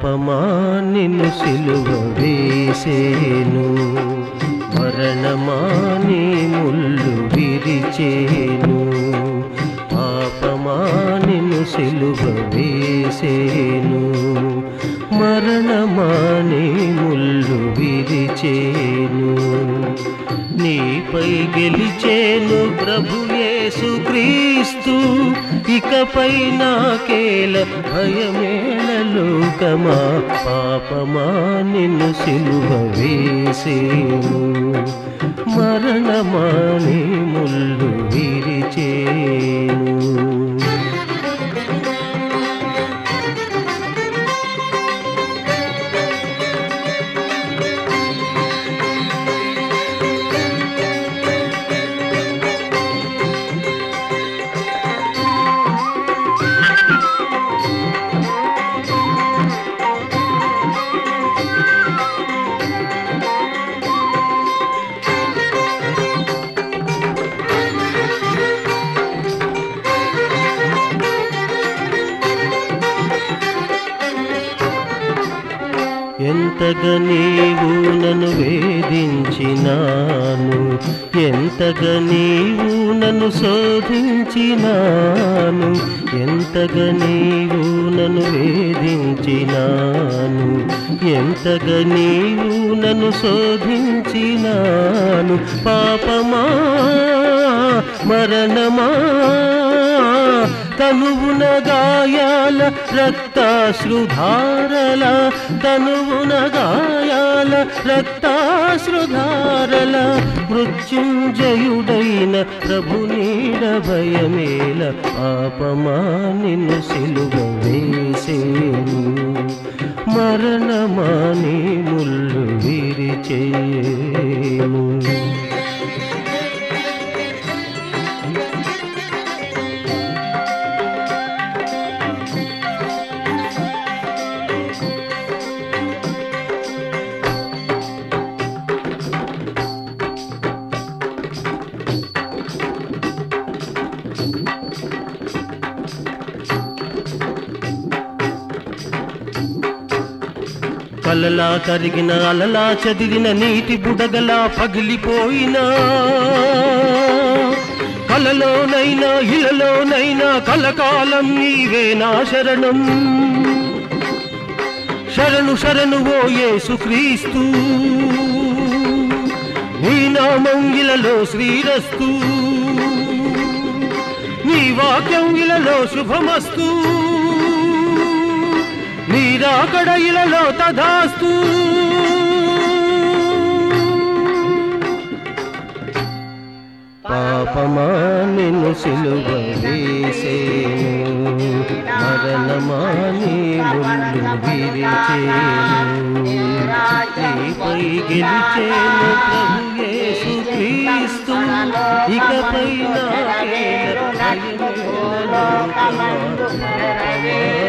పాపమా నిన్ను సిలువ వేసేను, మరణమా నీ ముళ్ళు విరిచేను. పాపమా నిన్ను సిలువ వేసేను, మరణమా నీ ముళ్ళు విరిచేను. నీపై గెలిచేను ప్రభు యేసు క్రీస్తు, ఇకపై నాకేల భయమేల లోకమా. పాపమా నిన్ను సిలువ వేసేను, మరణమా నీ ముళ్ళు విరిచేను. ఎంతగా నీవు నన్ను వేధించినాను, ఎంతగా నీవు నన్ను శోధించినాను, ఎంతగా నీవు నన్ను వేధించినాను, ఎంతగా నీవు నన్ను శోధించినాను. పాపమా మరణమా తనువున గాయాల రక్తాశ్రుధారల, తనువున గాయాల రక్తాశ్రుధారల. మృత్యుంజయుడైన ప్రభు నీడ భయమేల. పాపమా నిన్ను సిలువ వేసేను, మరణమా నీ ముళ్ళు విరిచేను. కలలా కరిగిన అలలా చదిరిన నీటి బుడగలా పగిలిపోయినా, కలలోనైనా ఇలలోనైనా కలకాలం నీవే నా శరణం. శరణు శరణు ఓ యేసు క్రీస్తు, నీ నామం ఇలలో శ్రీరస్తు, నీ వాక్యం ఇలలో శుభమస్తు, నీ రాకడ ఇలలో తదాస్తు. పాపమా నిన్ను సిలువ వేసేను, మరణమా నీ ముళ్ళు విరిచేను. నీపై గెలిచేను ప్రభు యేసు క్రీస్తు, ఇకపై నాకేల భయమేల లోకమా.